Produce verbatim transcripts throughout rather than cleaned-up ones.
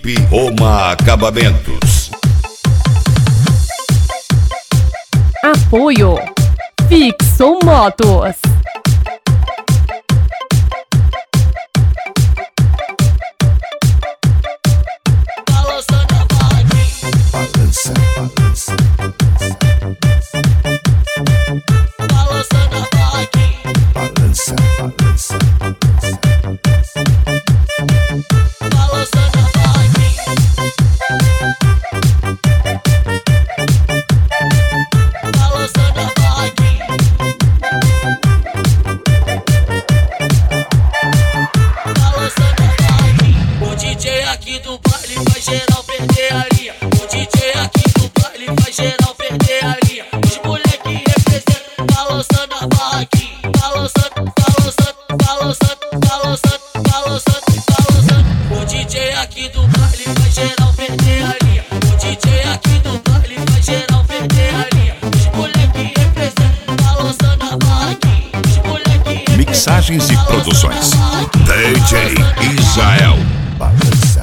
Equipe Roma Acabamentos. Apoio Fixo Motos. Balança, balança, balança na vaquinha. Balança, balança, balança na vaquinha. Balança na vaquinha. Balança na vaquinha. O D J aqui do baile faz geral perder a linha. O D J aqui do baile faz geral perder a linha. Os moleque representam, balançando a vaquinha. Balançando, balançando, balançando, balançando, balançando, balançando. O D J aqui do baile faz geral perder a linha. O D J aqui do baile faz geral perder a linha. Os moleque representam, balançando a vaquinha. Os moleque representam. Mixagens e produções D J Israel. Balança,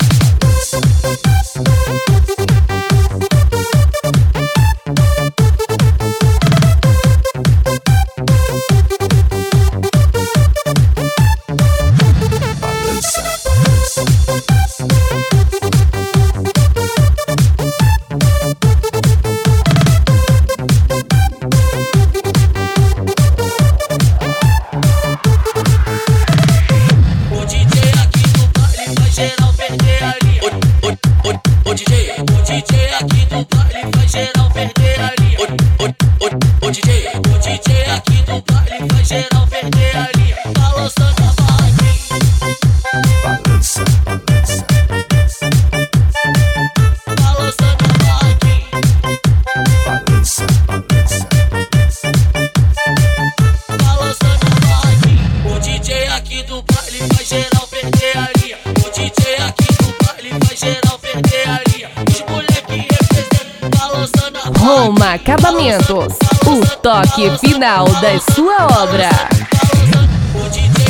O D J aqui do baile faz geral perder a linha. O D J, o D J aqui do baile faz geral perder a linha. Balançando a vaquinha. Balança, balança, balançando a vaquinha. Balança, balança, balançando a vaquinha. O D J aqui do baile faz geral perder a linha. O D J aqui do baile faz geral perder a linha. Os moleque representam, balançando a vaquinha. Roma Acabamentos, o toque final da sua obra. O D J